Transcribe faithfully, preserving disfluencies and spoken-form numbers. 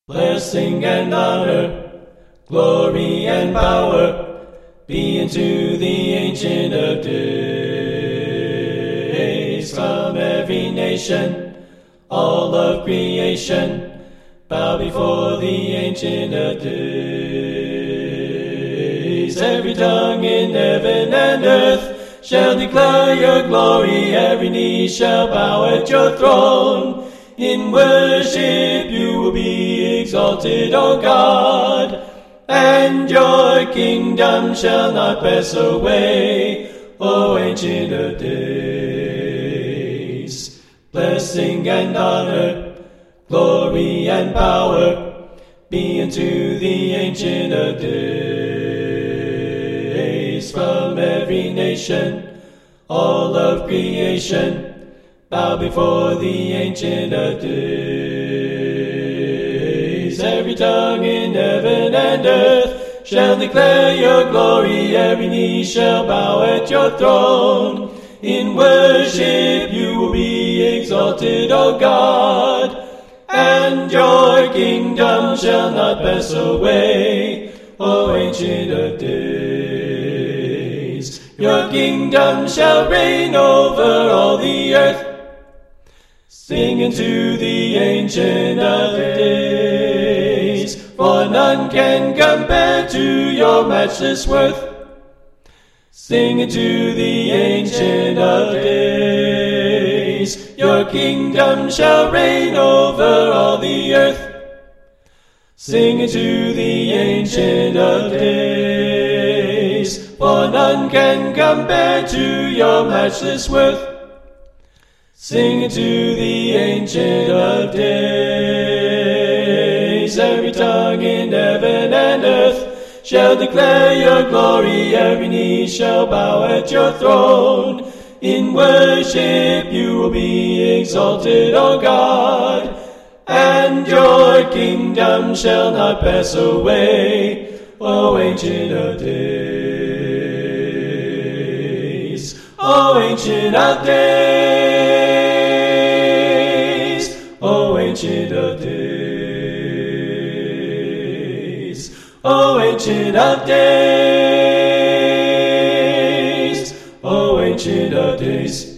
Blessing and honor, glory and power, be unto the Ancient of Days. From every nation, all of creation, bow before the Ancient of Days. Every tongue in heaven and earth shall declare your glory. Every knee shall bow at your throne. In worship you will be exalted, O God, and your kingdom shall not pass away, O Ancient of Days. Blessing and honor, glory and power, be unto the Ancient of Days. From every nation, all of creation, bow before the Ancient of Days. Every tongue in heaven and earth shall declare your glory. Every knee shall bow at your throne. In worship you will be exalted, O God, and your kingdom shall not pass away, O Ancient of Days. Your kingdom shall reign over all the earth. Sing unto the Ancient of Days, for none can compare to your matchless worth. Sing unto the Ancient of Days, your kingdom shall reign over all the earth. Sing unto the Ancient of Days, for none can compare to your matchless worth. Sing unto the Ancient of Days. Every tongue in heaven and earth shall declare your glory. Every knee shall bow at your throne. In worship you will be exalted, O God, and your kingdom shall not pass away, O Ancient of Days. O Ancient of Days, O Ancient of Days, O Ancient of Days, O Ancient of Days.